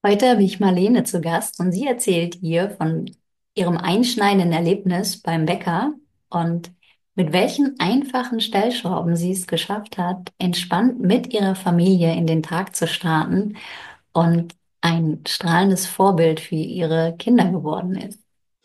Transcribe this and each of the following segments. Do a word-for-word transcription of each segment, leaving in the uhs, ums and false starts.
Heute habe ich Marlene zu Gast und sie erzählt hier von ihrem einschneidenden Erlebnis beim Bäcker und mit welchen einfachen Stellschrauben sie es geschafft hat, entspannt mit ihrer Familie in den Tag zu starten und ein strahlendes Vorbild für ihre Kinder geworden ist.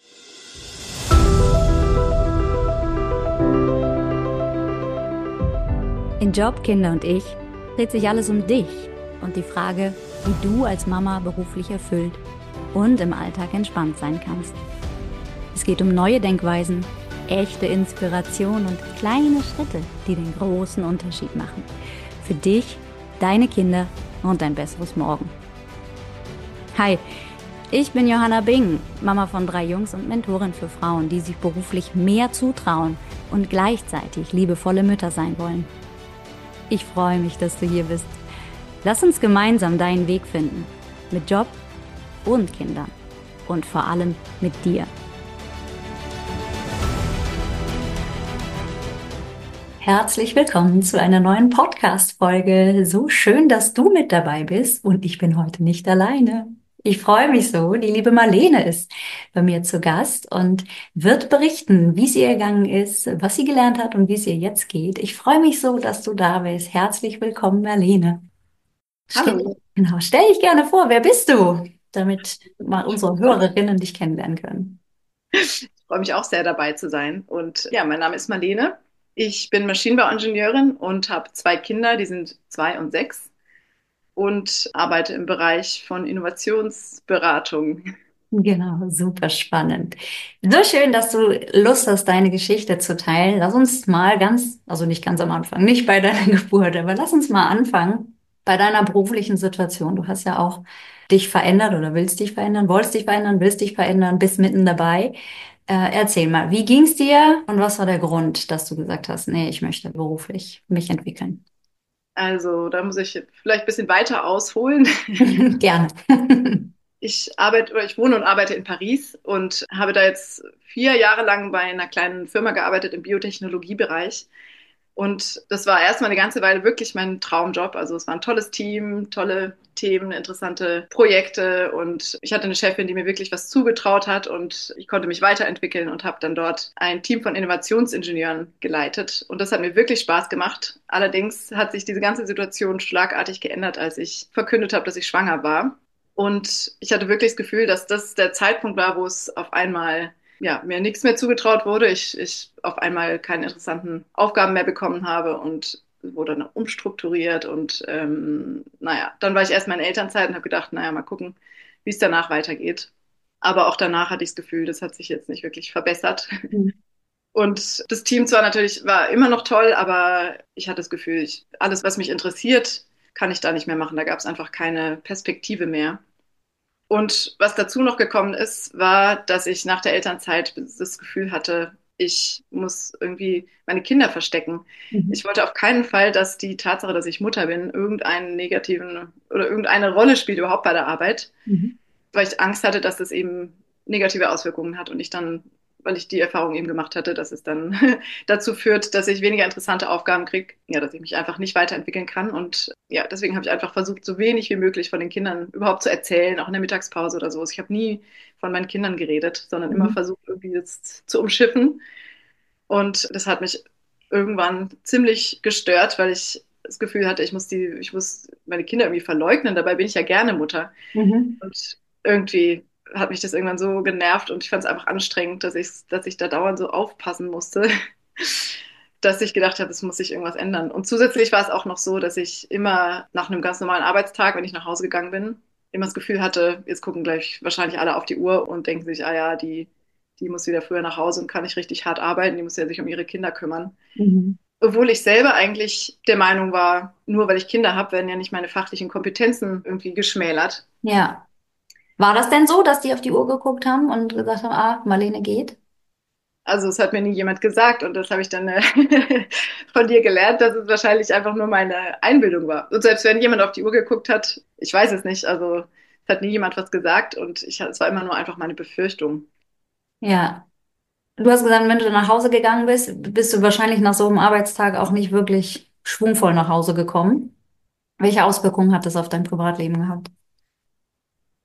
In Job, Kinder und ich dreht sich alles um dich und die Frage, wie du als Mama beruflich erfüllt und im Alltag entspannt sein kannst. Es geht um neue Denkweisen, echte Inspiration und kleine Schritte, die den großen Unterschied machen. Für dich, deine Kinder und ein besseres Morgen. Hi, ich bin Johanna Bing, Mama von drei Jungs und Mentorin für Frauen, die sich beruflich mehr zutrauen und gleichzeitig liebevolle Mütter sein wollen. Ich freue mich, dass du hier bist. Lass uns gemeinsam deinen Weg finden. Mit Job und Kindern. Und vor allem mit dir. Herzlich willkommen zu einer neuen Podcast-Folge. So schön, dass du mit dabei bist. Und ich bin heute nicht alleine. Ich freue mich so. Die liebe Marlene ist bei mir zu Gast und wird berichten, wie es ihr ergangen ist, was sie gelernt hat und wie es ihr jetzt geht. Ich freue mich so, dass du da bist. Herzlich willkommen, Marlene. Stell, Hallo, genau, stell dich gerne vor, wer bist du? Damit mal unsere Hörerinnen dich kennenlernen können. ich freue mich auch sehr dabei zu sein. Und ja, mein Name ist Marlene. Ich bin Maschinenbauingenieurin und habe zwei Kinder, die sind zwei und sechs und arbeite im Bereich von Innovationsberatung. Genau, super spannend. So schön, dass du Lust hast, deine Geschichte zu teilen. Lass uns mal ganz, also nicht ganz am Anfang, nicht bei deiner Geburt, aber lass uns mal anfangen bei deiner beruflichen Situation. Du hast ja auch dich verändert oder willst dich verändern, wolltest dich verändern, willst dich verändern, bist mitten dabei. Äh, erzähl mal, wie ging's dir und was war der Grund, dass du gesagt hast, nee, ich möchte beruflich mich entwickeln? Also da muss ich vielleicht ein bisschen weiter ausholen. Gerne. Ich arbeite oder ich wohne und arbeite in Paris und habe da jetzt vier Jahre lang bei einer kleinen Firma gearbeitet im Biotechnologiebereich. Und das war erstmal eine ganze Weile wirklich mein Traumjob. Also es war ein tolles Team, tolle Themen, interessante Projekte und ich hatte eine Chefin, die mir wirklich was zugetraut hat und ich konnte mich weiterentwickeln und habe dann dort ein Team von Innovationsingenieuren geleitet und das hat mir wirklich Spaß gemacht. Allerdings hat sich diese ganze Situation schlagartig geändert, als ich verkündet habe, dass ich schwanger war. Und ich hatte wirklich das Gefühl, dass das der Zeitpunkt war, wo es auf einmal ja, mir nichts mehr zugetraut wurde. Ich, ich auf einmal keine interessanten Aufgaben mehr bekommen habe und wurde dann umstrukturiert. Und ähm, naja, dann war ich erst mal in Elternzeit und habe gedacht, naja, mal gucken, wie es danach weitergeht. Aber auch danach hatte ich das Gefühl, das hat sich jetzt nicht wirklich verbessert. Und das Team zwar natürlich war immer noch toll, aber ich hatte das Gefühl, ich, alles, was mich interessiert, kann ich da nicht mehr machen. Da gab es einfach keine Perspektive mehr. Und was dazu noch gekommen ist, war, dass ich nach der Elternzeit das Gefühl hatte, ich muss irgendwie meine Kinder verstecken. Mhm. Ich wollte auf keinen Fall, dass die Tatsache, dass ich Mutter bin, irgendeinen negativen oder irgendeine Rolle spielt überhaupt bei der Arbeit, Mhm. weil ich Angst hatte, dass das eben negative Auswirkungen hat und ich dann, weil ich die Erfahrung eben gemacht hatte, dass es dann dazu führt, dass ich weniger interessante Aufgaben kriege, ja, dass ich mich einfach nicht weiterentwickeln kann. Und ja, deswegen habe ich einfach versucht, so wenig wie möglich von den Kindern überhaupt zu erzählen, auch in der Mittagspause oder so. Ich habe nie von meinen Kindern geredet, sondern immer Mhm. versucht, irgendwie das zu umschiffen. Und das hat mich irgendwann ziemlich gestört, weil ich das Gefühl hatte, ich muss die, ich muss meine Kinder irgendwie verleugnen. Dabei bin ich ja gerne Mutter. Mhm. Und irgendwie hat mich das irgendwann so genervt und ich fand es einfach anstrengend, dass ich, dass ich da dauernd so aufpassen musste, dass ich gedacht habe, es muss sich irgendwas ändern. Und zusätzlich war es auch noch so, dass ich immer nach einem ganz normalen Arbeitstag, wenn ich nach Hause gegangen bin, immer das Gefühl hatte, jetzt gucken gleich wahrscheinlich alle auf die Uhr und denken sich, ah ja, die, die muss wieder früher nach Hause und kann nicht richtig hart arbeiten, die muss ja sich um ihre Kinder kümmern. Mhm. Obwohl ich selber eigentlich der Meinung war, nur weil ich Kinder habe, werden ja nicht meine fachlichen Kompetenzen irgendwie geschmälert. Ja. War das denn so, dass die auf die Uhr geguckt haben und gesagt haben, ah, Marlene geht? Also es hat mir nie jemand gesagt und das habe ich dann äh, von dir gelernt, dass es wahrscheinlich einfach nur meine Einbildung war. Und selbst wenn jemand auf die Uhr geguckt hat, ich weiß es nicht, also es hat nie jemand was gesagt und ich, es war immer nur einfach meine Befürchtung. Ja. Du hast gesagt, wenn du nach Hause gegangen bist, bist du wahrscheinlich nach so einem Arbeitstag auch nicht wirklich schwungvoll nach Hause gekommen. Welche Auswirkungen hat das auf dein Privatleben gehabt?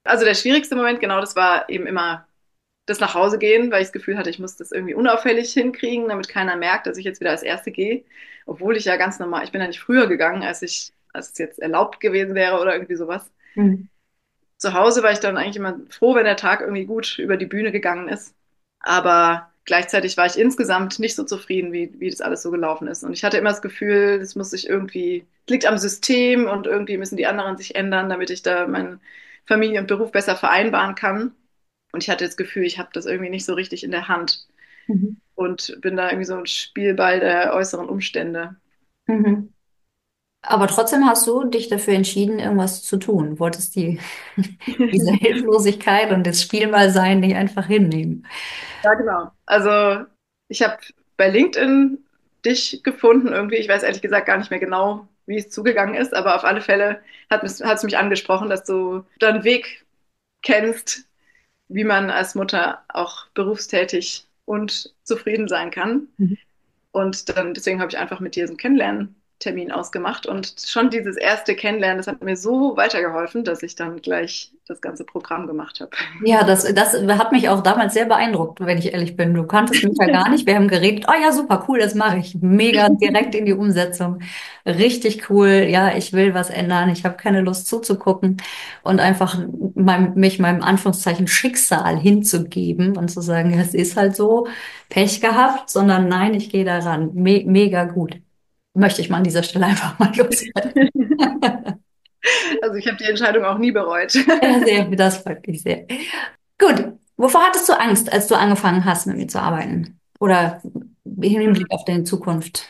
Also der schwierigste Moment, genau, das war eben immer das nach Hause gehen, weil ich das Gefühl hatte, ich muss das irgendwie unauffällig hinkriegen, damit keiner merkt, dass ich jetzt wieder als Erste gehe. Obwohl ich ja ganz normal, ich bin ja nicht früher gegangen, als ich, als es jetzt erlaubt gewesen wäre oder irgendwie sowas. Mhm. Zu Hause war ich dann eigentlich immer froh, wenn der Tag irgendwie gut über die Bühne gegangen ist. Aber gleichzeitig war ich insgesamt nicht so zufrieden, wie, wie das alles so gelaufen ist. Und ich hatte immer das Gefühl, das muss sich irgendwie, es liegt am System und irgendwie müssen die anderen sich ändern, damit ich da meinen Familie und Beruf besser vereinbaren kann. Und ich hatte das Gefühl, ich habe das irgendwie nicht so richtig in der Hand Mhm. und bin da irgendwie so ein Spielball der äußeren Umstände. Mhm. Aber trotzdem hast du dich dafür entschieden, irgendwas zu tun. Wolltest die, diese Hilflosigkeit und das Spielballsein nicht einfach hinnehmen. Ja, genau. Also ich habe bei LinkedIn dich gefunden irgendwie. Ich weiß ehrlich gesagt gar nicht mehr genau, wie es zugegangen ist, aber auf alle Fälle hat es, hat es mich angesprochen, dass du da einen Weg kennst, wie man als Mutter auch berufstätig und zufrieden sein kann. Mhm. Und dann, deswegen habe ich einfach mit dir so einen Kennenlerntermin ausgemacht. Und schon dieses erste Kennenlernen, das hat mir so weitergeholfen, dass ich dann gleich das ganze Programm gemacht habe. Ja, das, das hat mich auch damals sehr beeindruckt, wenn ich ehrlich bin. Du kanntest mich ja gar nicht. Wir haben geredet. Oh ja, super, cool, das mache ich. Mega direkt in die Umsetzung. Richtig cool. Ja, ich will was ändern. Ich habe keine Lust zuzugucken und einfach meinem, mich meinem Anführungszeichen Schicksal hinzugeben und zu sagen, ja, es ist halt so, Pech gehabt, sondern nein, ich gehe daran. Me mega gut. Möchte ich mal an dieser Stelle einfach mal loswerden. Also ich habe die Entscheidung auch nie bereut. Ja, sehr, das freut mich sehr. Gut. Wovor hattest du Angst, als du angefangen hast, mit mir zu arbeiten? Oder im Hinblick auf deine Zukunft?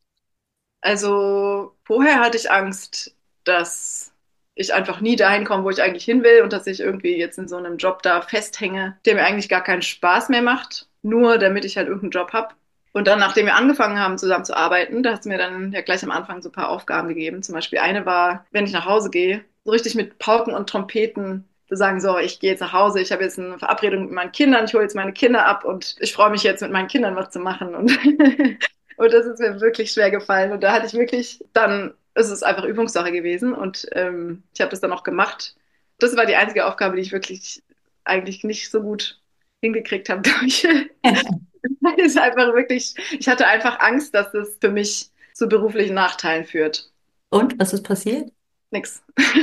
Also vorher hatte ich Angst, dass ich einfach nie dahin komme, wo ich eigentlich hin will und dass ich irgendwie jetzt in so einem Job da festhänge, der mir eigentlich gar keinen Spaß mehr macht, nur damit ich halt irgendeinen Job habe. Und dann, nachdem wir angefangen haben, zusammen zu arbeiten, da hast du mir dann ja gleich am Anfang so ein paar Aufgaben gegeben. Zum Beispiel eine war, wenn ich nach Hause gehe, so richtig mit Pauken und Trompeten zu sagen, so, ich gehe jetzt nach Hause, ich habe jetzt eine Verabredung mit meinen Kindern, ich hole jetzt meine Kinder ab und ich freue mich jetzt mit meinen Kindern was zu machen. Und Und das ist mir wirklich schwer gefallen. Und da hatte ich wirklich dann, es ist einfach Übungssache gewesen. Und ähm, ich habe das dann auch gemacht. Das war die einzige Aufgabe, die ich wirklich eigentlich nicht so gut hingekriegt habe, glaube ich. Weil es einfach wirklich, ich hatte einfach Angst, dass das für mich zu beruflichen Nachteilen führt. Und was ist passiert? Nix.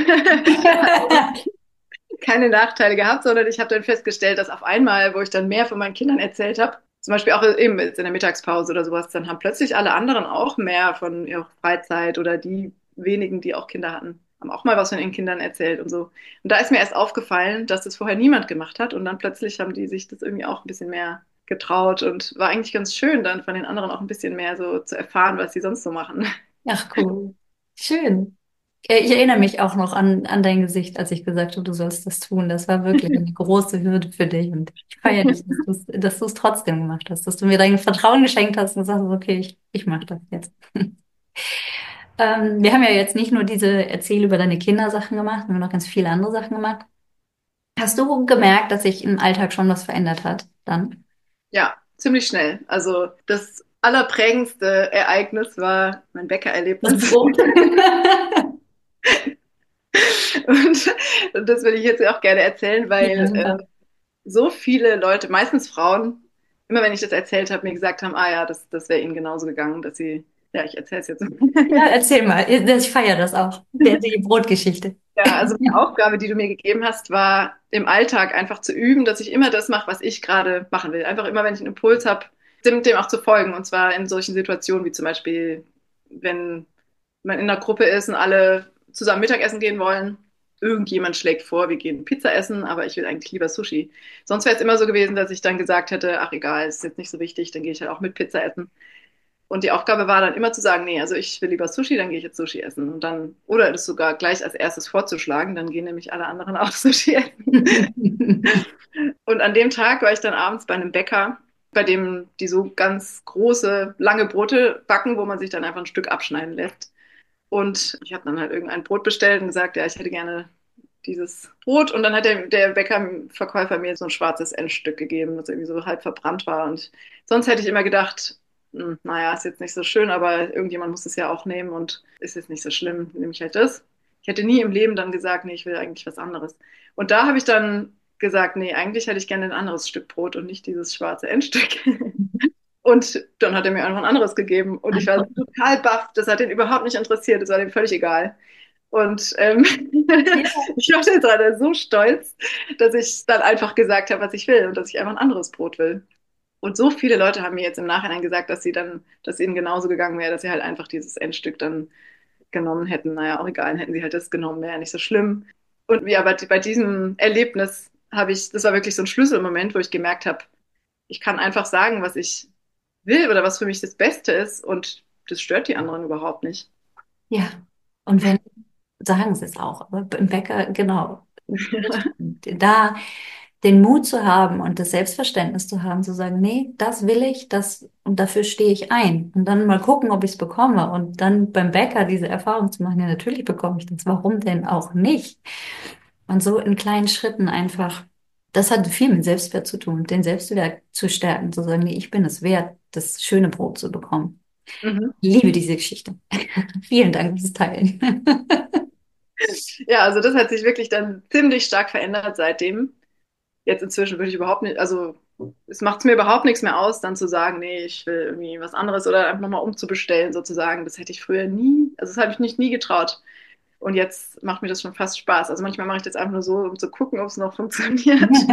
Keine Nachteile gehabt, sondern ich habe dann festgestellt, dass auf einmal, wo ich dann mehr von meinen Kindern erzählt habe, zum Beispiel auch eben in der Mittagspause oder sowas, dann haben plötzlich alle anderen auch mehr von ihrer Freizeit oder die wenigen, die auch Kinder hatten, haben auch mal was von ihren Kindern erzählt und so. Und da ist mir erst aufgefallen, dass das vorher niemand gemacht hat und dann plötzlich haben die sich das irgendwie auch ein bisschen mehr getraut und war eigentlich ganz schön, dann von den anderen auch ein bisschen mehr so zu erfahren, was sie sonst so machen. Ach, cool. Schön. Äh, Ich erinnere mich auch noch an, an dein Gesicht, als ich gesagt habe, du sollst das tun. Das war wirklich eine große Hürde für dich. Und ich feiere dich, dass du es, dass du es trotzdem gemacht hast, dass du mir dein Vertrauen geschenkt hast und gesagt hast, okay, ich, ich mache das jetzt. Ähm, wir haben ja jetzt nicht nur diese Erzähl über deine Kindersachen gemacht, wir haben noch ganz viele andere Sachen gemacht. Hast du gemerkt, dass sich im Alltag schon was verändert hat dann? Ja, ziemlich schnell. Also das allerprägendste Ereignis war mein Das Bäckererlebnis. Brot. Und, und das will ich jetzt auch gerne erzählen, Ja, weil äh, super. so viele Leute, meistens Frauen, immer wenn ich das erzählt habe, mir gesagt haben, ah ja, das, das wäre ihnen genauso gegangen, dass sie, ja, ich erzähle es jetzt. Ja, erzähl mal. Ich feiere das auch. Der, die Brotgeschichte. Ja, also die Aufgabe, die du mir gegeben hast, war im Alltag einfach zu üben, dass ich immer das mache, was ich gerade machen will. Einfach immer, wenn ich einen Impuls habe, dem, dem auch zu folgen. Und zwar in solchen Situationen wie zum Beispiel, wenn man in einer Gruppe ist und alle zusammen Mittagessen gehen wollen. Irgendjemand schlägt vor, wir gehen Pizza essen, aber ich will eigentlich lieber Sushi. Sonst wäre es immer so gewesen, dass ich dann gesagt hätte, ach egal, ist jetzt nicht so wichtig, dann gehe ich halt auch mit Pizza essen. Und die Aufgabe war dann immer zu sagen, nee, also ich will lieber Sushi, dann gehe ich jetzt Sushi essen. Und dann, oder das sogar gleich als erstes vorzuschlagen, dann gehen nämlich alle anderen auch Sushi essen. Und an dem Tag war ich dann abends bei einem Bäcker, bei dem die so ganz große, lange Brote backen, wo man sich dann einfach ein Stück abschneiden lässt. Und ich habe dann halt irgendein Brot bestellt und gesagt, ja, ich hätte gerne dieses Brot. Und dann hat der, der Bäckerverkäufer mir so ein schwarzes Endstück gegeben, das irgendwie so halb verbrannt war. Und sonst hätte ich immer gedacht, hm, naja, ist jetzt nicht so schön, aber irgendjemand muss es ja auch nehmen und ist jetzt nicht so schlimm, nehme ich halt das. Ich hätte nie im Leben dann gesagt, nee, ich will eigentlich was anderes. Und da habe ich dann gesagt, nee, eigentlich hätte ich gerne ein anderes Stück Brot und nicht dieses schwarze Endstück. Und dann hat er mir einfach ein anderes gegeben. Und ich war total baff. Das hat ihn überhaupt nicht interessiert. Das war ihm völlig egal. Und ähm, Ja. ich war jetzt gerade so stolz, dass ich dann einfach gesagt habe, was ich will und dass ich einfach ein anderes Brot will. Und so viele Leute haben mir jetzt im Nachhinein gesagt, dass sie dann, dass ihnen genauso gegangen wäre, dass sie halt einfach dieses Endstück dann genommen hätten. Naja, auch egal, hätten sie halt das genommen, wäre ja nicht so schlimm. Und ja, bei, bei diesem Erlebnis habe ich, das war wirklich so ein Schlüsselmoment, wo ich gemerkt habe, ich kann einfach sagen, was ich will oder was für mich das Beste ist und das stört die anderen überhaupt nicht. Ja. Und wenn, sagen sie es auch, aber im Bäcker, genau, da den Mut zu haben und das Selbstverständnis zu haben, zu sagen, nee, das will ich, das und dafür stehe ich ein. Und dann mal gucken, ob ich es bekomme. Und dann beim Bäcker diese Erfahrung zu machen, ja, natürlich bekomme ich das. Warum denn auch nicht? Und so in kleinen Schritten einfach, das hat viel mit Selbstwert zu tun, den Selbstwert zu stärken, zu sagen, nee, ich bin es wert, das schöne Brot zu bekommen. Mhm. Ich liebe diese Geschichte. Vielen Dank fürs Teilen. Ja, also das hat sich wirklich dann ziemlich stark verändert seitdem. Jetzt inzwischen würde ich überhaupt nicht, also es macht es mir überhaupt nichts mehr aus, dann zu sagen, nee, ich will irgendwie was anderes oder einfach nochmal umzubestellen sozusagen. Das hätte ich früher nie, also das habe ich nicht nie getraut. Und jetzt macht mir das schon fast Spaß. Also manchmal mache ich das einfach nur so, um zu gucken, ob es noch funktioniert.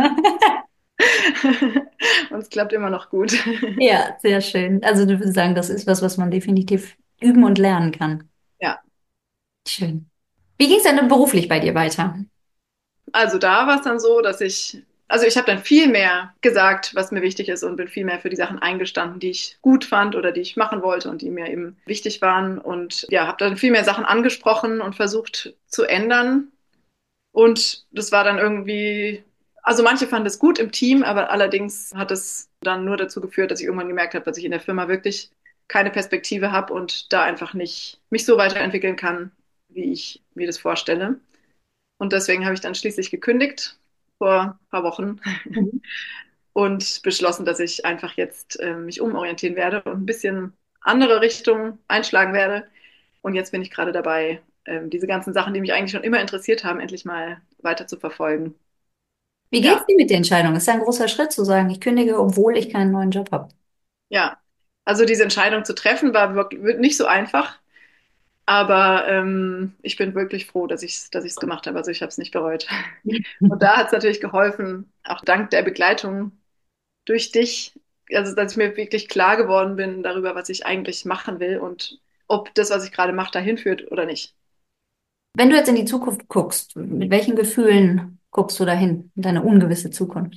Und es klappt immer noch gut. Ja, sehr schön. Also du würdest sagen, das ist was, was man definitiv üben und lernen kann. Ja, Schön. Wie ging es denn beruflich bei dir weiter? also da war es dann so, dass ich, also ich habe dann viel mehr gesagt, was mir wichtig ist und bin viel mehr für die Sachen eingestanden, die ich gut fand oder die ich machen wollte und die mir eben wichtig waren. Und ja, habe dann viel mehr Sachen angesprochen und versucht zu ändern. Und das war dann irgendwie, also manche fanden es gut im Team, aber allerdings hat es dann nur dazu geführt, dass ich irgendwann gemerkt habe, dass ich in der Firma wirklich keine Perspektive habe und da einfach nicht mich so weiterentwickeln kann, wie ich mir das vorstelle. Und deswegen habe ich dann schließlich gekündigt vor ein paar Wochen Mhm. und beschlossen, dass ich einfach jetzt äh, mich umorientieren werde und ein bisschen andere Richtung einschlagen werde. Und jetzt bin ich gerade dabei, ähm, diese ganzen Sachen, die mich eigentlich schon immer interessiert haben, endlich mal weiter zu verfolgen. Wie geht's Ja, dir mit der Entscheidung? Ist ja ein großer Schritt zu sagen, ich kündige, obwohl ich keinen neuen Job habe. ja. Also diese Entscheidung zu treffen war wirklich nicht so einfach, aber ähm, ich bin wirklich froh, dass ich es dass ich es gemacht habe. Also ich habe es nicht bereut. Und da hat es natürlich geholfen, auch dank der Begleitung durch dich, also dass ich mir wirklich klar geworden bin darüber, was ich eigentlich machen will und ob das, was ich gerade mache, dahin führt oder nicht. Wenn du jetzt in die Zukunft guckst, mit welchen Gefühlen guckst du dahin, in deine ungewisse Zukunft?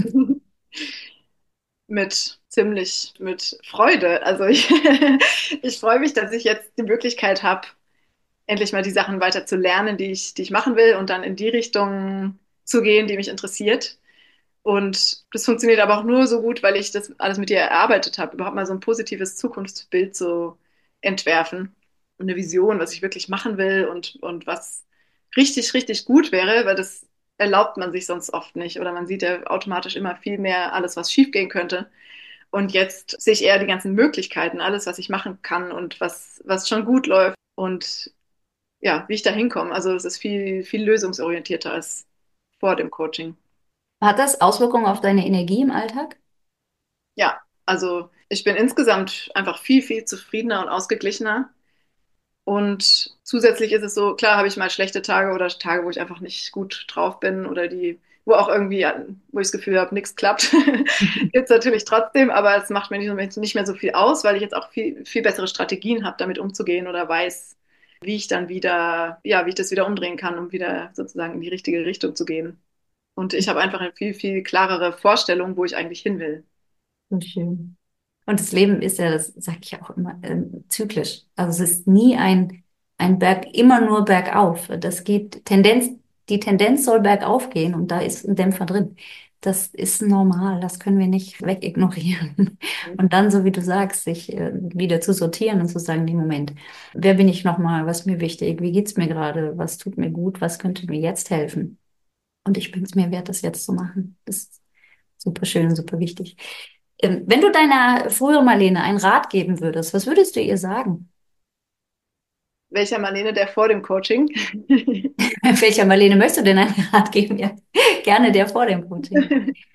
Mit ziemlich mit Freude. Also ich, ich freue mich, dass ich jetzt die Möglichkeit habe, endlich mal die Sachen weiter zu lernen, die ich, die ich machen will und dann in die Richtung zu gehen, die mich interessiert. Und das funktioniert aber auch nur so gut, weil ich das alles mit dir erarbeitet habe, überhaupt mal so ein positives Zukunftsbild zu entwerfen. Und eine Vision, was ich wirklich machen will und, und was richtig, richtig gut wäre, weil das erlaubt man sich sonst oft nicht. Oder man sieht ja automatisch immer viel mehr alles, was schiefgehen könnte. Und jetzt sehe ich eher die ganzen Möglichkeiten, alles, was ich machen kann und was, was schon gut läuft und ja, wie ich da hinkomme. Also es ist viel, viel lösungsorientierter als vor dem Coaching. Hat das Auswirkungen auf deine Energie im Alltag? Ja, also ich bin insgesamt einfach viel, viel zufriedener und ausgeglichener. Und zusätzlich ist es so, klar habe ich mal schlechte Tage oder Tage, wo ich einfach nicht gut drauf bin oder die, wo auch irgendwie, wo ich das Gefühl habe, nichts klappt. Gibt es natürlich trotzdem, aber es macht mir nicht, nicht mehr so viel aus, weil ich jetzt auch viel, viel bessere Strategien habe, damit umzugehen oder weiß, wie ich dann wieder, ja, wie ich das wieder umdrehen kann, um wieder sozusagen in die richtige Richtung zu gehen. Und ich habe einfach eine viel, viel klarere Vorstellung, wo ich eigentlich hin will. So schön. Und das Leben ist ja, das sage ich auch immer, ähm, zyklisch. Also es ist nie ein, ein Berg, immer nur bergauf. Das geht, Tendenz, die Tendenz soll bergauf gehen und da ist ein Dämpfer drin. Das ist normal, das können wir nicht wegignorieren. Und dann, so wie du sagst, sich äh, wieder zu sortieren und zu sagen, nee, Moment, wer bin ich nochmal, was ist mir wichtig, wie geht's mir gerade, was tut mir gut, was könnte mir jetzt helfen? Und ich bin es mir wert, das jetzt zu machen. Das ist super schön und super wichtig. Ähm, wenn du deiner früheren Marlene einen Rat geben würdest, was würdest du ihr sagen? Welcher Marlene der vor dem Coaching? Welcher Marlene möchtest du denn einen Rat geben? Ja, gerne der vor dem Coaching.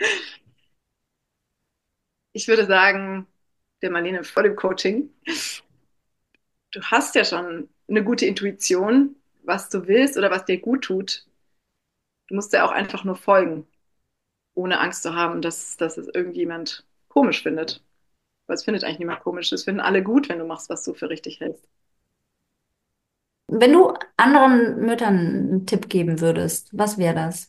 Ich würde sagen, der Marlene vor dem Coaching. Du hast ja schon eine gute Intuition, was du willst oder was dir gut tut. Du musst ja auch einfach nur folgen, ohne Angst zu haben, dass, dass es irgendjemand komisch findet. Weil es findet eigentlich niemand komisch. Es finden alle gut, wenn du machst, was du für richtig hältst. Wenn du anderen Müttern einen Tipp geben würdest, was wäre das?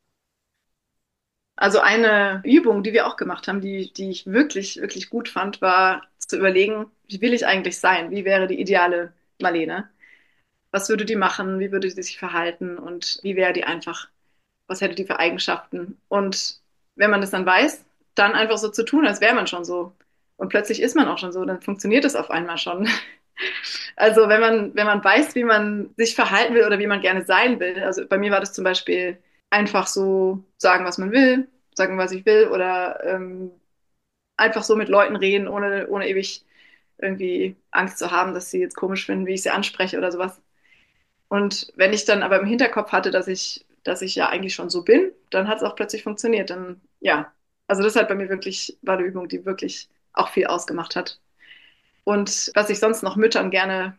Also eine Übung, die wir auch gemacht haben, die, die ich wirklich, wirklich gut fand, war zu überlegen, wie will ich eigentlich sein? Wie wäre die ideale Marlene? Was würde die machen? Wie würde sie sich verhalten? Und wie wäre die einfach? Was hätte die für Eigenschaften? Und wenn man das dann weiß, dann einfach so zu tun, als wäre man schon so. Und plötzlich ist man auch schon so, dann funktioniert es auf einmal schon. Also wenn man, wenn man weiß, wie man sich verhalten will oder wie man gerne sein will, also bei mir war das zum Beispiel einfach so sagen, was man will, sagen, was ich will oder ähm, einfach so mit Leuten reden, ohne, ohne ewig irgendwie Angst zu haben, dass sie jetzt komisch finden, wie ich sie anspreche oder sowas. Und wenn ich dann aber im Hinterkopf hatte, dass ich, dass ich ja eigentlich schon so bin, dann hat es auch plötzlich funktioniert. Dann, ja, also das hat bei mir wirklich, war eine Übung, die wirklich auch viel ausgemacht hat. Und was ich sonst noch Müttern gerne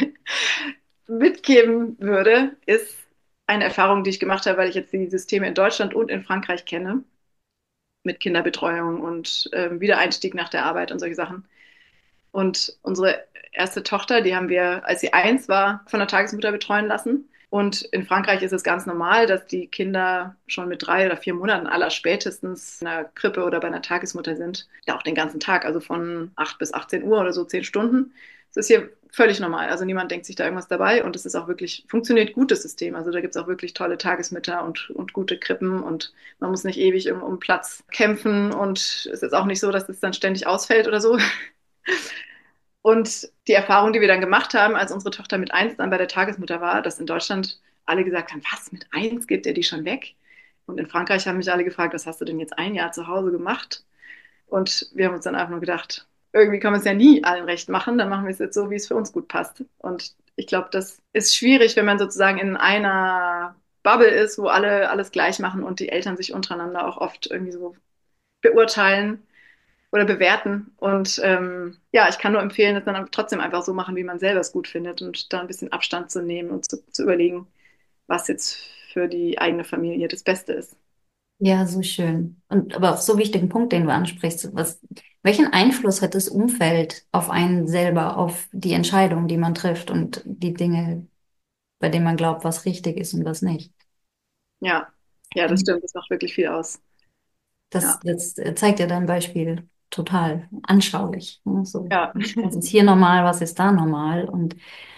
mitgeben würde, ist eine Erfahrung, die ich gemacht habe, weil ich jetzt die Systeme in Deutschland und in Frankreich kenne, mit Kinderbetreuung und ähm, Wiedereinstieg nach der Arbeit und solche Sachen. Und unsere erste Tochter, die haben wir, als sie eins war, von der Tagesmutter betreuen lassen. Und in Frankreich ist es ganz normal, dass die Kinder schon mit drei oder vier Monaten aller spätestens in einer Krippe oder bei einer Tagesmutter sind. Ja, auch den ganzen Tag, also von acht bis achtzehn Uhr oder so zehn Stunden. Das ist hier völlig normal. Also niemand denkt sich da irgendwas dabei und es ist auch wirklich, funktioniert gut, das System. Also da gibt es auch wirklich tolle Tagesmütter und, und gute Krippen und man muss nicht ewig um, um Platz kämpfen und es ist auch nicht so, dass es dann ständig ausfällt oder so. Und die Erfahrung, die wir dann gemacht haben, als unsere Tochter mit eins dann bei der Tagesmutter war, dass in Deutschland alle gesagt haben, was, mit eins gibt er die schon weg? Und in Frankreich haben mich alle gefragt, was hast du denn jetzt ein Jahr zu Hause gemacht? Und wir haben uns dann einfach nur gedacht, irgendwie kann man es ja nie allen recht machen, dann machen wir es jetzt so, wie es für uns gut passt. Und ich glaube, das ist schwierig, wenn man sozusagen in einer Bubble ist, wo alle alles gleich machen und die Eltern sich untereinander auch oft irgendwie so beurteilen oder bewerten. Und ähm, ja, ich kann nur empfehlen, es dann trotzdem einfach so machen, wie man selber es gut findet und da ein bisschen Abstand zu nehmen und zu, zu überlegen, was jetzt für die eigene Familie das Beste ist. Ja, so schön. Und aber auch so wichtigen Punkt, den du ansprichst. Was, welchen Einfluss hat das Umfeld auf einen selber, auf die Entscheidungen, die man trifft und die Dinge, bei denen man glaubt, was richtig ist und was nicht? Ja, ja, das stimmt, das macht wirklich viel aus. Das, Ja, das zeigt ja dein Beispiel total anschaulich. Ne? So, ja. was ist hier normal, was ist da normal? Und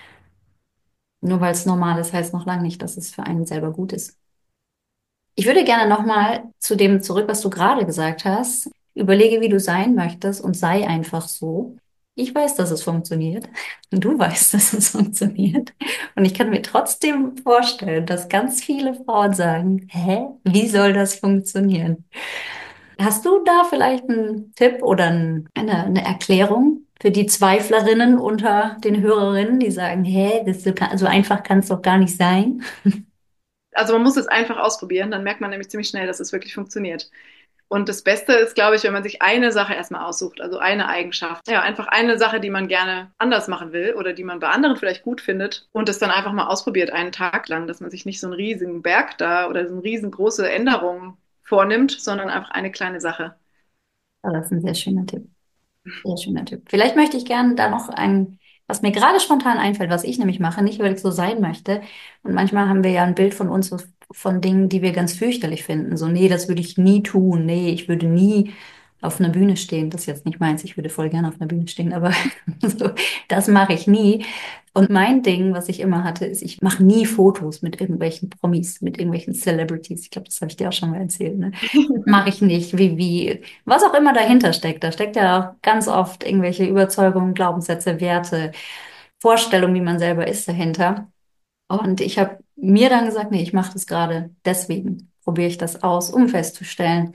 nur weil es normal ist, heißt noch lange nicht, dass es für einen selber gut ist. Ich würde gerne nochmal zu dem zurück, was du gerade gesagt hast. Überlege, wie du sein möchtest und sei einfach so. Ich weiß, dass es funktioniert. Und du weißt, dass es funktioniert. Und ich kann mir trotzdem vorstellen, dass ganz viele Frauen sagen, hä, wie soll das funktionieren? Hast du da vielleicht einen Tipp oder ein, eine, eine Erklärung für die Zweiflerinnen unter den Hörerinnen, die sagen, hä, das so, kann, so einfach kann es doch gar nicht sein? Also man muss es einfach ausprobieren, dann merkt man nämlich ziemlich schnell, dass es wirklich funktioniert. Und das Beste ist, glaube ich, wenn man sich eine Sache erstmal aussucht, also eine Eigenschaft. Ja, einfach eine Sache, die man gerne anders machen will oder die man bei anderen vielleicht gut findet und es dann einfach mal ausprobiert, einen Tag lang, dass man sich nicht so einen riesigen Berg da oder so eine riesengroße Änderung vornimmt, sondern einfach eine kleine Sache. Ja, das ist ein sehr schöner Tipp. Sehr schöner Tipp. Vielleicht möchte ich gerne da noch ein, was mir gerade spontan einfällt, was ich nämlich mache, nicht weil ich so sein möchte. Und manchmal haben wir ja ein Bild von uns so- von Dingen, die wir ganz fürchterlich finden. So, nee, das würde ich nie tun. Nee, ich würde nie auf einer Bühne stehen. Das ist jetzt nicht meins. Ich würde voll gerne auf einer Bühne stehen, aber so, das mache ich nie. Und mein Ding, was ich immer hatte, ist, ich mache nie Fotos mit irgendwelchen Promis, mit irgendwelchen Celebrities. Ich glaube, das habe ich dir auch schon mal erzählt, ne? Mache ich nicht, wie, wie, was auch immer dahinter steckt. Da steckt ja auch ganz oft irgendwelche Überzeugungen, Glaubenssätze, Werte, Vorstellungen, wie man selber ist dahinter. Und ich habe mir dann gesagt, nee, ich mache das gerade deswegen. Probiere ich das aus, um festzustellen,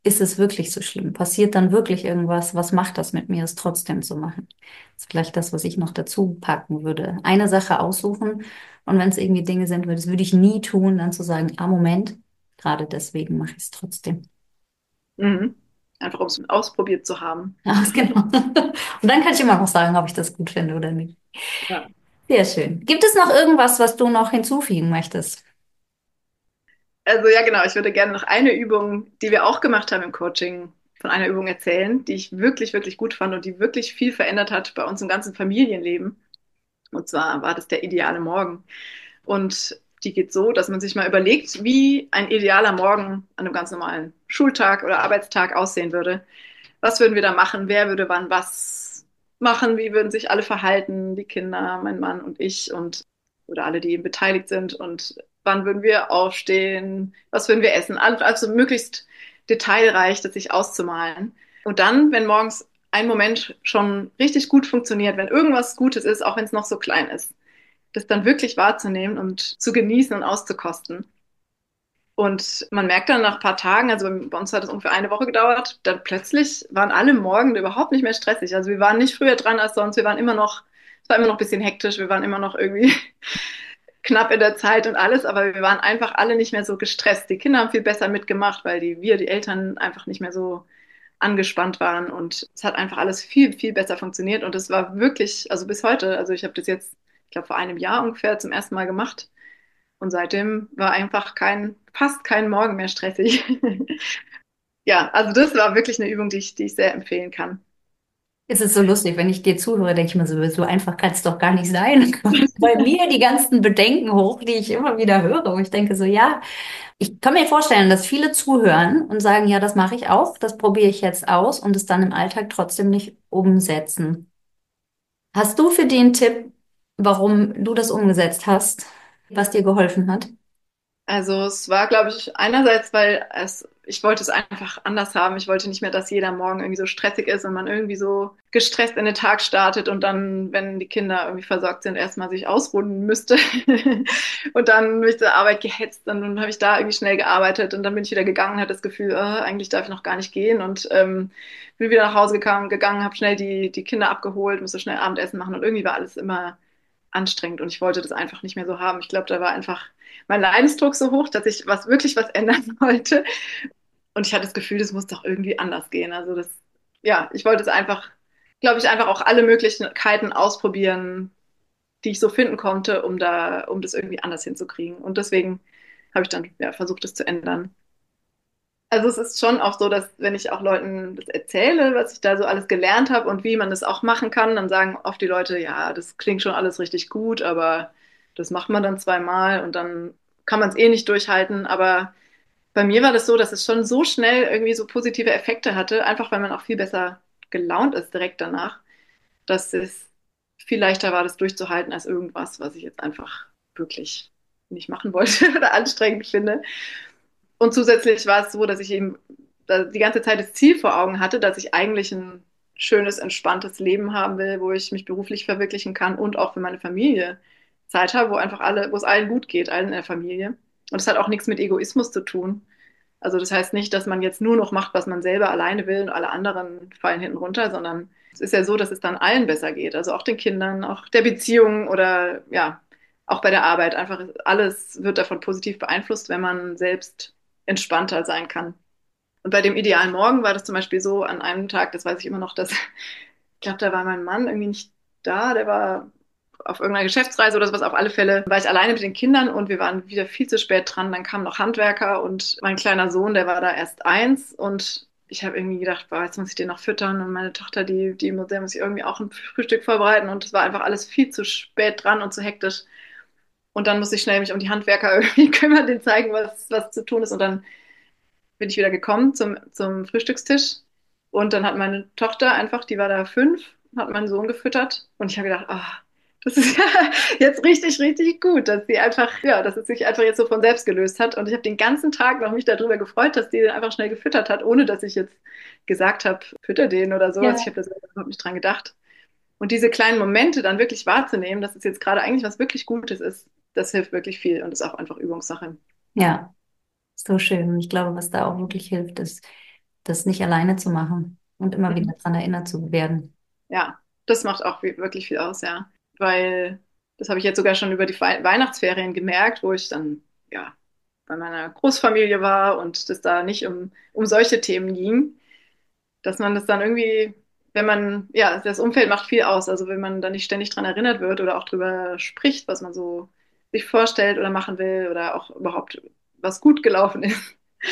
ist es wirklich so schlimm? Passiert dann wirklich irgendwas? Was macht das mit mir, es trotzdem zu machen? Das ist vielleicht das, was ich noch dazu packen würde. Eine Sache aussuchen und wenn es irgendwie Dinge sind, das würde ich nie tun, dann zu sagen, ah, Moment, gerade deswegen mache ich es trotzdem. Mhm. Einfach um es ausprobiert zu haben. Ja, genau. Und dann kann ich immer noch sagen, ob ich das gut finde oder nicht. Ja. Sehr schön. Gibt es noch irgendwas, was du noch hinzufügen möchtest? Also ja, genau. Ich würde gerne noch eine Übung, die wir auch gemacht haben im Coaching, von einer Übung erzählen, die ich wirklich, wirklich gut fand und die wirklich viel verändert hat bei uns im ganzen Familienleben. Und zwar war das der ideale Morgen. Und die geht so, dass man sich mal überlegt, wie ein idealer Morgen an einem ganz normalen Schultag oder Arbeitstag aussehen würde. Was würden wir da machen? Wer würde wann was machen? Wie würden sich alle verhalten? Die Kinder, mein Mann und ich und oder alle, die eben beteiligt sind. Und wann würden wir aufstehen? Was würden wir essen? Also möglichst detailreich, das sich auszumalen. Und dann, wenn morgens ein Moment schon richtig gut funktioniert, wenn irgendwas Gutes ist, auch wenn es noch so klein ist, das dann wirklich wahrzunehmen und zu genießen und auszukosten. Und man merkt dann nach ein paar Tagen, also bei uns hat es ungefähr eine Woche gedauert, dann plötzlich waren alle Morgen überhaupt nicht mehr stressig. Also wir waren nicht früher dran als sonst, wir waren immer noch, es war immer noch ein bisschen hektisch, wir waren immer noch irgendwie knapp in der Zeit und alles, aber wir waren einfach alle nicht mehr so gestresst. Die Kinder haben viel besser mitgemacht, weil die, wir, die Eltern, einfach nicht mehr so angespannt waren und es hat einfach alles viel, viel besser funktioniert und es war wirklich, also bis heute, also ich habe das jetzt, ich glaube vor einem Jahr ungefähr zum ersten Mal gemacht und seitdem war einfach kein, fast kein Morgen mehr stressig. Ja, also das war wirklich eine Übung, die ich, die ich sehr empfehlen kann. Es ist so lustig, wenn ich dir zuhöre, denke ich mir so, so einfach kann es doch gar nicht sein. Bei mir die ganzen Bedenken hoch, die ich immer wieder höre. Und ich denke so, ja, ich kann mir vorstellen, dass viele zuhören und sagen, ja, das mache ich auch, das probiere ich jetzt aus und es dann im Alltag trotzdem nicht umsetzen. Hast du für den Tipp, warum du das umgesetzt hast, was dir geholfen hat? Also es war, glaube ich, einerseits, weil es, ich wollte es einfach anders haben. Ich wollte nicht mehr, dass jeder Morgen irgendwie so stressig ist und man irgendwie so gestresst in den Tag startet und dann, wenn die Kinder irgendwie versorgt sind, erstmal sich ausruhen müsste. Und dann bin ich zur Arbeit gehetzt und dann habe ich da irgendwie schnell gearbeitet und dann bin ich wieder gegangen, hatte das Gefühl, äh, eigentlich darf ich noch gar nicht gehen und ähm, bin wieder nach Hause gegangen, gegangen habe schnell die, die Kinder abgeholt, musste schnell Abendessen machen und irgendwie war alles immer anstrengend und ich wollte das einfach nicht mehr so haben. Ich glaube, da war einfach mein Leidensdruck so hoch, dass ich was wirklich was ändern wollte. Und ich hatte das Gefühl, das muss doch irgendwie anders gehen. Also das, ja, ich wollte es einfach, glaube ich, einfach auch alle Möglichkeiten ausprobieren, die ich so finden konnte, um da, um das irgendwie anders hinzukriegen. Und deswegen habe ich dann ja, versucht, das zu ändern. Also es ist schon auch so, dass wenn ich auch Leuten das erzähle, was ich da so alles gelernt habe und wie man das auch machen kann, dann sagen oft die Leute, ja, das klingt schon alles richtig gut, aber das macht man dann zweimal und dann kann man es eh nicht durchhalten. Aber bei mir war das so, dass es schon so schnell irgendwie so positive Effekte hatte, einfach weil man auch viel besser gelaunt ist direkt danach, dass es viel leichter war, das durchzuhalten als irgendwas, was ich jetzt einfach wirklich nicht machen wollte oder anstrengend finde. Und zusätzlich war es so, dass ich eben die ganze Zeit das Ziel vor Augen hatte, dass ich eigentlich ein schönes, entspanntes Leben haben will, wo ich mich beruflich verwirklichen kann und auch für meine Familie Zeit habe, wo einfach alle, wo es allen gut geht, allen in der Familie. Und es hat auch nichts mit Egoismus zu tun. Also das heißt nicht, dass man jetzt nur noch macht, was man selber alleine will und alle anderen fallen hinten runter, sondern es ist ja so, dass es dann allen besser geht. Also auch den Kindern, auch der Beziehung oder ja, auch bei der Arbeit. Einfach alles wird davon positiv beeinflusst, wenn man selbst entspannter sein kann. Und bei dem idealen Morgen war das zum Beispiel so an einem Tag, das weiß ich immer noch, dass ich glaube, da war mein Mann irgendwie nicht da, der war auf irgendeiner Geschäftsreise oder sowas. Auf alle Fälle war ich alleine mit den Kindern und wir waren wieder viel zu spät dran. Dann kamen noch Handwerker und mein kleiner Sohn, der war da erst eins und ich habe irgendwie gedacht, boah, jetzt muss ich den noch füttern und meine Tochter, die, die muss, der muss ich irgendwie auch ein Frühstück vorbereiten und es war einfach alles viel zu spät dran und zu hektisch. Und dann musste ich schnell mich um die Handwerker irgendwie kümmern, denen zeigen, was, was zu tun ist. Und dann bin ich wieder gekommen zum, zum Frühstückstisch und dann hat meine Tochter einfach, die war da fünf, hat meinen Sohn gefüttert und ich habe gedacht, ah, das ist ja jetzt richtig, richtig gut, dass sie einfach, ja, dass es sich einfach jetzt so von selbst gelöst hat. Und ich habe den ganzen Tag noch mich darüber gefreut, dass die den einfach schnell gefüttert hat, ohne dass ich jetzt gesagt habe, fütter den oder sowas. Ich Ja. habe da überhaupt nicht dran gedacht. Und diese kleinen Momente dann wirklich wahrzunehmen, dass es jetzt gerade eigentlich was wirklich Gutes ist, das hilft wirklich viel und ist auch einfach Übungssache. Ja, so schön. Und ich glaube, was da auch wirklich hilft, ist, das nicht alleine zu machen und immer wieder Mhm. daran erinnert zu werden. Ja, das macht auch wi- wirklich viel aus, ja. Weil das habe ich jetzt sogar schon über die Wei- Weihnachtsferien gemerkt, wo ich dann ja bei meiner Großfamilie war und das da nicht um, um solche Themen ging, dass man das dann irgendwie, wenn man, ja, das Umfeld macht viel aus. Also wenn man da nicht ständig dran erinnert wird oder auch drüber spricht, was man so sich vorstellt oder machen will oder auch überhaupt was gut gelaufen ist,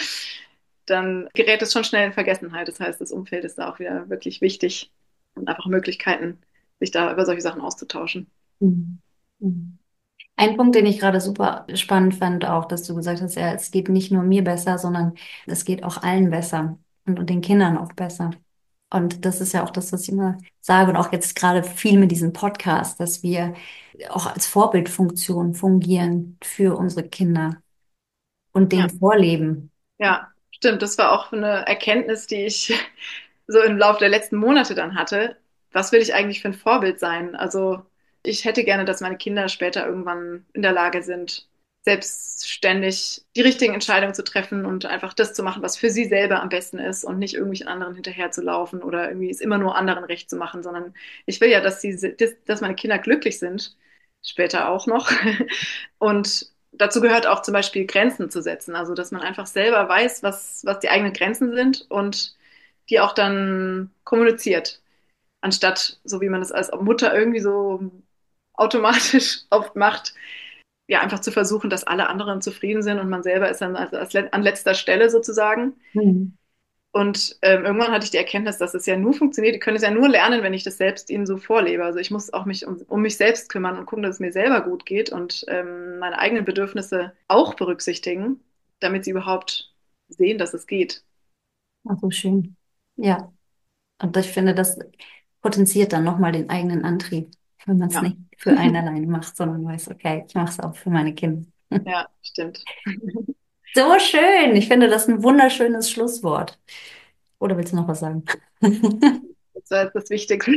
dann gerät es schon schnell in Vergessenheit. Das heißt, das Umfeld ist da auch wieder wirklich wichtig und einfach Möglichkeiten, sich da über solche Sachen auszutauschen. Mhm. Mhm. Ein Punkt, den ich gerade super spannend fand, auch, dass du gesagt hast, ja, es geht nicht nur mir besser, sondern es geht auch allen besser und, und den Kindern auch besser. Und das ist ja auch das, was ich immer sage und auch jetzt gerade viel mit diesem Podcast, dass wir auch als Vorbildfunktion fungieren für unsere Kinder und Ja. denen vorleben. Ja, stimmt. Das war auch eine Erkenntnis, die ich so im Laufe der letzten Monate dann hatte. Was will ich eigentlich für ein Vorbild sein? Also ich hätte gerne, dass meine Kinder später irgendwann in der Lage sind, selbstständig die richtigen Entscheidungen zu treffen und einfach das zu machen, was für sie selber am besten ist und nicht irgendwelchen anderen hinterherzulaufen oder irgendwie es immer nur anderen recht zu machen, sondern ich will ja, dass sie, dass, dass meine Kinder glücklich sind, später auch noch. Und dazu gehört auch zum Beispiel Grenzen zu setzen, also dass man einfach selber weiß, was, was die eigenen Grenzen sind und die auch dann kommuniziert, anstatt so wie man es als Mutter irgendwie so automatisch oft macht, ja, einfach zu versuchen, dass alle anderen zufrieden sind und man selber ist dann also als, an letzter Stelle sozusagen. Mhm. Und ähm, irgendwann hatte ich die Erkenntnis, dass es ja nur funktioniert, die können es ja nur lernen, wenn ich das selbst ihnen so vorlebe. Also ich muss auch mich um, um mich selbst kümmern und gucken, dass es mir selber gut geht und ähm, meine eigenen Bedürfnisse auch berücksichtigen, damit sie überhaupt sehen, dass es geht. Ach so schön. Ja, und ich finde, das potenziert dann nochmal den eigenen Antrieb, wenn man es Ja, nicht für einen alleine macht, sondern weiß, okay, ich mache es auch für meine Kinder. ja, stimmt. So schön. Ich finde das ein wunderschönes Schlusswort. Oder willst du noch was sagen? Das war jetzt das Wichtigste.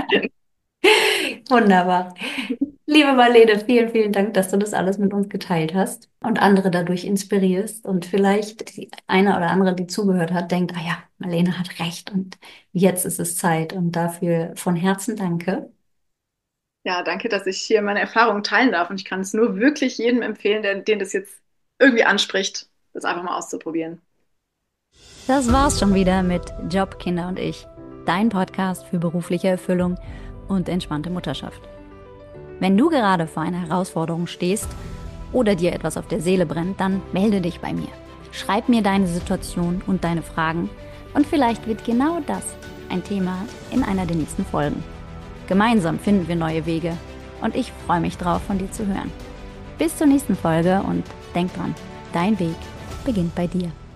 Wunderbar. Liebe Marlene, vielen, vielen Dank, dass du das alles mit uns geteilt hast und andere dadurch inspirierst und vielleicht die eine oder andere, die zugehört hat, denkt, ah ja, Marlene hat recht und jetzt ist es Zeit und dafür von Herzen danke. Ja, danke, dass ich hier meine Erfahrungen teilen darf. Und ich kann es nur wirklich jedem empfehlen, der, den das jetzt irgendwie anspricht, das einfach mal auszuprobieren. Das war's schon wieder mit Job, Kinder und ich, dein Podcast für berufliche Erfüllung und entspannte Mutterschaft. Wenn du gerade vor einer Herausforderung stehst oder dir etwas auf der Seele brennt, dann melde dich bei mir. Schreib mir deine Situation und deine Fragen und vielleicht wird genau das ein Thema in einer der nächsten Folgen. Gemeinsam finden wir neue Wege und ich freue mich drauf, von dir zu hören. Bis zur nächsten Folge und denk dran, dein Weg beginnt bei dir.